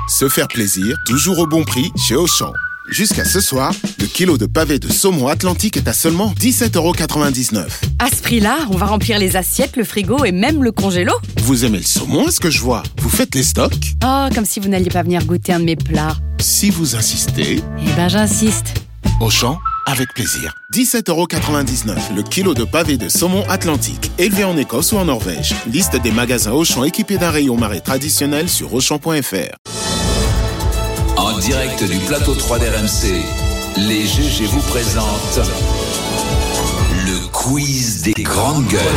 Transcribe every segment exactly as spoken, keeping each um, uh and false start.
Se faire plaisir, toujours au bon prix chez Auchan. Jusqu'à ce soir, le kilo de pavé de saumon Atlantique est à seulement dix-sept euros quatre-vingt-dix-neuf. À ce prix-là, on va remplir les assiettes, le frigo et même le congélo. Vous aimez le saumon, est-ce que je vois? Vous faites les stocks? Oh, comme si vous n'alliez pas venir goûter un de mes plats. Si vous insistez... Eh ben, j'insiste. Auchan, avec plaisir. dix-sept euros quatre-vingt-dix-neuf, le kilo de pavé de saumon Atlantique, élevé en Écosse ou en Norvège. Liste des magasins Auchan équipés d'un rayon marée traditionnel sur auchan point f r. En direct du plateau trois d'R M C, les G G vous présentent le quiz des grandes gueules.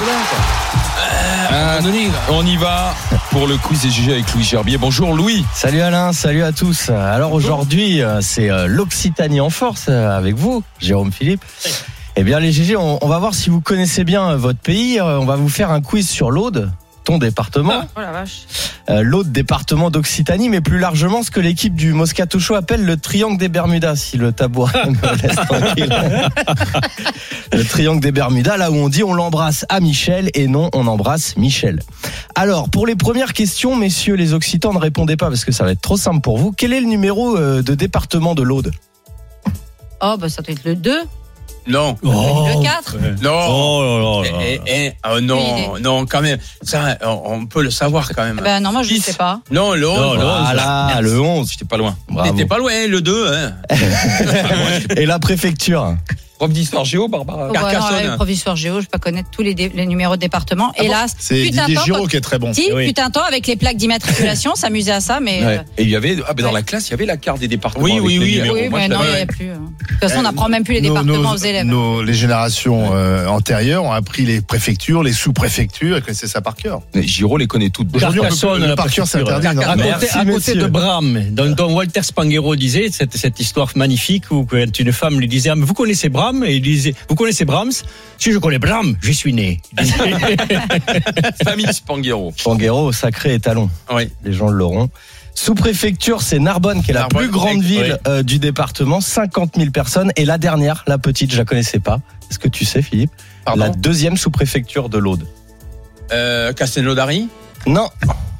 Euh, on y va pour le quiz des G G avec Louis Gerbier. Bonjour Louis. Salut Alain, salut à tous. Alors aujourd'hui, c'est l'Occitanie en force avec vous, Jérôme Philippe. Eh bien les G G, on, on va voir si vous connaissez bien votre pays. On va vous faire un quiz sur l'Aude, ton département. Oh la vache. Euh, L'Aude, département d'Occitanie, mais plus largement ce que l'équipe du Moscato Show appelle le triangle des Bermudas, si le tabouret me laisse tranquille. Le triangle des Bermudas, là où on dit on l'embrasse à Michel et non on embrasse Michel. Alors, pour les premières questions, messieurs les Occitans, ne répondez pas parce que ça va être trop simple pour vous. Quel est le numéro euh, de département de l'Aude? Oh, bah ça doit être le deux. Non. Oh, le quatre. Non. Oh là là. Eh, eh, eh, oh non, non, quand même. Ça, on, on peut le savoir quand même. Ben non, moi je ne sais pas. Non, le onze. Non, le onze. Voilà, le onze. J'étais pas loin. Bravo. T'étais pas loin, le deux. Hein. Et la préfecture? Prof d'histoire géo, Barbara. Oh, bah, Carcassonne. non, le prof d'histoire géo, je ne vais pas connaître tous les, dé- les numéros de département. Ah Hélas, C'est putain Didier temps, Giraud quand- qui est très bon. Si, Oui. putain temps avec les plaques d'immatriculation, s'amuser à ça, mais. Ouais. euh, Et il y avait, ah ben dans Ouais. la classe, il y avait la carte des départements. Oui, avec oui, les oui. numéros. oui, Moi, mais je non, il l'avais. n'y a plus. euh. De toute façon, on n'apprend même plus les Nos- départements nos- aux élèves. nos- les générations euh, antérieures ont appris les préfectures, les sous-préfectures, elles connaissaient ça par cœur. Mais Giraud les connaît toutes. Aujourd'hui, on peut Carcassonne, plus- le la par cœur, c'est préfecture. interdit. À non. côté, Merci, à côté messieurs. de Bram, dont, dont Walter Spanghero disait cette, cette histoire magnifique où quand une femme lui disait ah, mais vous connaissez Bram? Et il disait vous connaissez Brahms? Si je connais Bram, j'y suis né. Famille Spanghero. Panguero, sacré étalon. Oui. Les gens l'auront. Sous-préfecture, c'est Narbonne, qui est la Narbonne, plus grande oui. ville euh, du département, cinquante mille personnes. Et la dernière, la petite, je la connaissais pas. Est-ce que tu sais, Philippe? Pardon. La deuxième sous-préfecture de l'Aude. Euh, Castelnaudary. Non,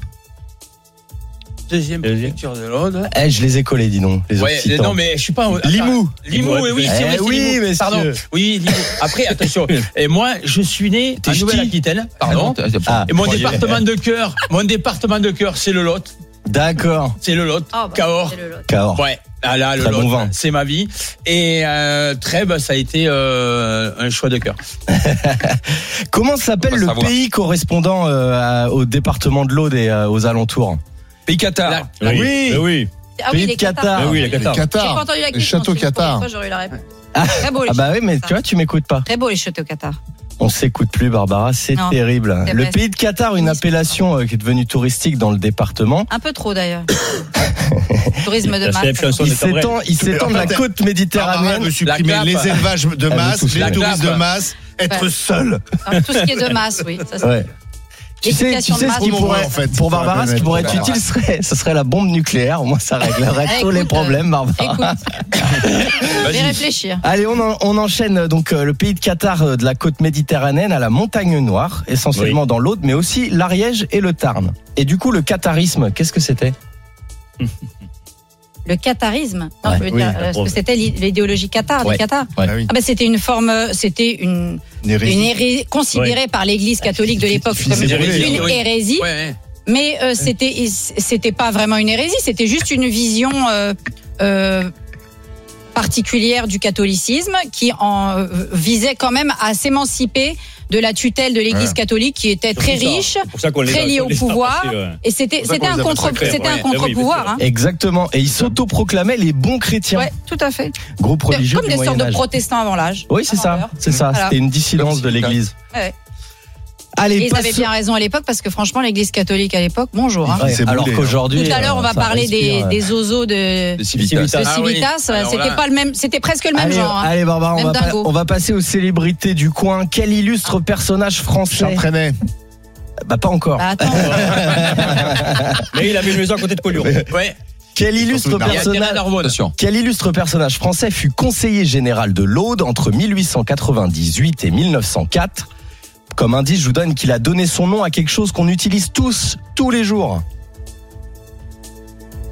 Deuxième préfecture de l'Aude. eh, je les ai collés, dis donc, les Ouais, Occitans. non, mais je suis pas. Limoux. Limoux, oui, oui, c'est Eh vrai, c'est oui, Limoux. messieurs. Pardon. Oui, Limoux. Après, attention. Et moi, je suis né T'es en ch'ti. Nouvelle-Aquitaine. Pardon. Ah, Et mon Croyez. département de cœur, mon département de cœur, c'est le Lot. d'accord. C'est le Lot. Ah, bah, Cahors. c'est le lot. Cahors. Ouais. Ah là, le Très bon Lot, vin. c'est ma vie. Et euh, Trèbes, ça a été euh, un choix de cœur. Comment s'appelle On va le savoir. pays correspondant euh, à- au département de l'Aude et euh, aux alentours? Pays Qatar. Là, Oui. Eh oui. Ah Pays oui, de les Qatar. Qatar. Eh oui, les Les Qatar. J'ai pas Qatar, entendu la les question. châteaux si pour Qatar. une fois, j'aurais eu la réponse. Très beau les Ah bah oui, châteaux mais Qatar. tu vois, tu m'écoutes pas. Très beau les châteaux Qatar. On s'écoute plus, Barbara, c'est Non, terrible. c'est Le vrai. pays de Qatar, une Oui, appellation euh, qui est devenue touristique dans le département. Un peu trop d'ailleurs. Tourisme de La masse. célèbre chanson Il de Cabrel. s'étend, il s'étend de la côte Barbara méditerranéenne. veut supprimer clap. les élevages de Elle veut masse, tout les faire. touristes La clap. de masse, être Ouais. seul. Alors, tout ce qui est de masse, oui. Ça, c'est- Ouais. Tu sais, tu L'éducation sais de ce qui masse. pourrait, en fait, pour sur la Barbara, ce qui planète. pourrait être utile, serait, ce serait la bombe nucléaire. Au moins, ça réglerait Ah, tous les écoute, problèmes, Barbara. Écoute, je vais réfléchir. Allez, on, en- on enchaîne donc euh, le pays de Qatar, euh, de la côte méditerranéenne à la montagne noire, essentiellement Oui. dans l'Aude, mais aussi l'Ariège et le Tarn. Et du coup, le qatarisme, qu'est-ce que c'était? Le qatarisme. Non, Ouais, je veux oui, dire, la euh, parce preuve. que c'était l'i- l'idéologie Qatar, Ouais. du Qatar. Ouais. Ah oui. Ah ben c'était une forme, euh, c'était une, Une hérésie. une hérésie considérée par l'Église catholique de l'époque C'est comme une une hérésie, oui. hérésie. Ouais, ouais. Mais euh, c'était c'était pas vraiment une hérésie, c'était juste une vision euh, euh, particulière du catholicisme qui en euh, visait quand même à s'émanciper de la tutelle de l'Église Ouais. catholique qui était très C'est pour ça. riche. C'est pour ça qu'on les très a- lié qu'on au les a pouvoir. passés, ouais. Et c'était C'est pour ça c'était qu'on un les appelle contre sacrés, c'était ouais. un Ah oui, bien contre-pouvoir. sûr. Hein. Exactement. Et ils s'autoproclamaient les bons chrétiens. Ouais, tout à fait. Groupe religieux Comme du des sortes de Moyen-Âge. protestants avant l'âge. Oui, c'est Avant ça. l'heure. C'est ça. Voilà. C'était une dissidence de l'Église. Ouais. Allez, Et ils passe- avaient bien raison à l'époque parce que franchement, l'Église catholique à l'époque, bonjour. Hein. Ouais, C'est alors boudé, qu'aujourd'hui. Tout à l'heure, on va euh, ça parler des, respire, euh. des ozos de, De Civitas. de Civitas. Ah oui. Civitas. Alors C'était là- pas le même, c'était presque le même Allez, genre. hein. allez Barbara, on Même va, pas- dingo. on va passer aux célébrités du coin. Quel illustre personnage français? Charles Trenet. Bah pas encore. Bah, attends. Mais il avait une maison à côté de Collioure. Ouais. Quel illustre Surtout Il y a- il y a la personnage Narbonne. Attention. Quel illustre personnage français fut conseiller général de l'Aude entre mille huit cent quatre-vingt-dix-huit et mille neuf cent quatre? Comme indice, je vous donne qu'il a donné son nom à quelque chose qu'on utilise tous, tous les jours.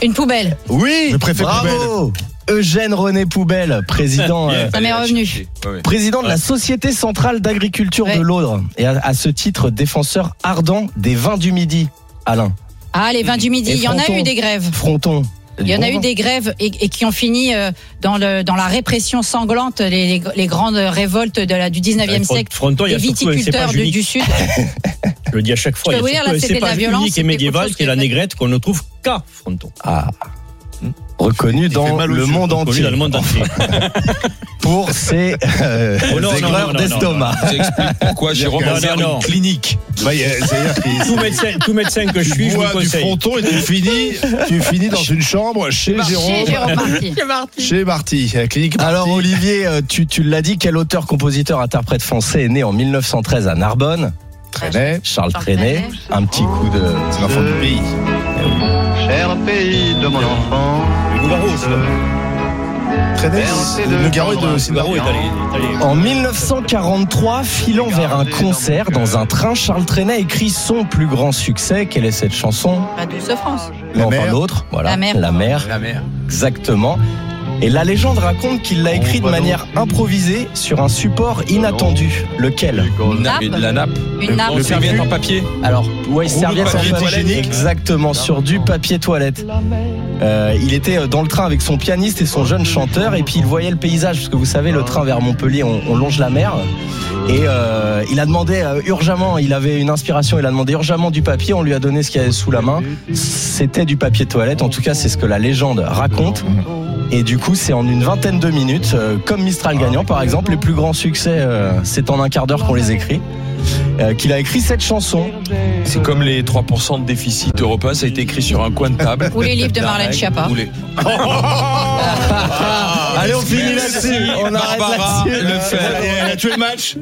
Une poubelle. Oui, Le préfet bravo. Eugène René Poubelle, président, euh, Ça m'est revenu. président de la Société Centrale d'Agriculture Ouais. de l'Audre. Et à, à ce titre, défenseur ardent des vins du Midi. Alain. Ah, les vins du Midi, Et il y en a Fronton. eu des grèves. Fronton. Il y en a eu des grèves et, et qui ont fini euh, dans, le, dans la répression sanglante, les, les, les grandes révoltes de la, du dix-neuvième Front- siècle. Fronton, il y Les a surtout un viticulteurs cépage du, unique. du Sud. Je le dis à chaque fois, Je il peux y a vous dire, surtout là, un c'était de la cépage violence, unique et c'était médiéval quelque chose qui est la qui- négrette qu'on ne trouve qu'à Fronton. Ah. Reconnu dans fait mal aux le yeux, monde Connu entier dans le monde entier. pour ses euh, Oh non, non, aigreurs non, non, d'estomac. Ça explique pourquoi Jérôme Non, a ouvert non, non. une clinique. Bah, il y a- c'est-à-dire qu'il- Tout médecin, tout médecin que je suis, je vous bois le du conseille. fronton et tu finis, tu finis dans une chambre chez Jérôme. Chez Jérôme Marty. Chez Marty, à la clinique Marty. Alors Olivier, euh, tu, tu l'as dit, quel auteur, compositeur, interprète français est né en mille neuf cent treize à Narbonne? Trenet, Charles Charles Trenet. Trenet. Un petit coup de... c'est l'enfant du pays. Cher pays de mon enfant. Le Nougaro aussi. Trenet, le Nougaro de Le Nougaro est Scénario. allé. est allé- En mille neuf cent quarante-trois, filant vers un concert dans un train, Charles Trenet écrit son plus grand succès. Quelle est cette chanson? La douce France. La Non, mer. enfin l'autre. Voilà. La mer. La mer. La mer. Exactement. Et la légende raconte qu'il l'a écrit de manière improvisée sur un support inattendu. Lequel? Une nappe. La nappe. Une nappe. Le serviette en papier. Alors, ouais, Rouleau serviette de papier en toilette. Exactement, sur du papier toilette. Euh, il était dans le train avec son pianiste et son jeune chanteur, et puis il voyait le paysage, parce que vous savez, le train vers Montpellier, on, on longe la mer. Et euh, il a demandé euh, urgemment, il avait une inspiration, il a demandé urgemment du papier, on lui a donné ce qu'il y avait sous la main. C'était du papier toilette, en tout cas c'est ce que la légende raconte. Et du coup c'est en une vingtaine de minutes, euh, comme Mistral gagnant par exemple, les plus grands succès, euh, c'est en un quart d'heure qu'on les écrit. Euh, qu'il a écrit cette chanson. C'est comme les trois pour cent de déficit européen, ça a été écrit sur un coin de table. Ou les livres de Marlène Schiappa. Ou les- Allez, on finit là-dessus. On arrête Barbara là-dessus. le fait. Elle a tué le match.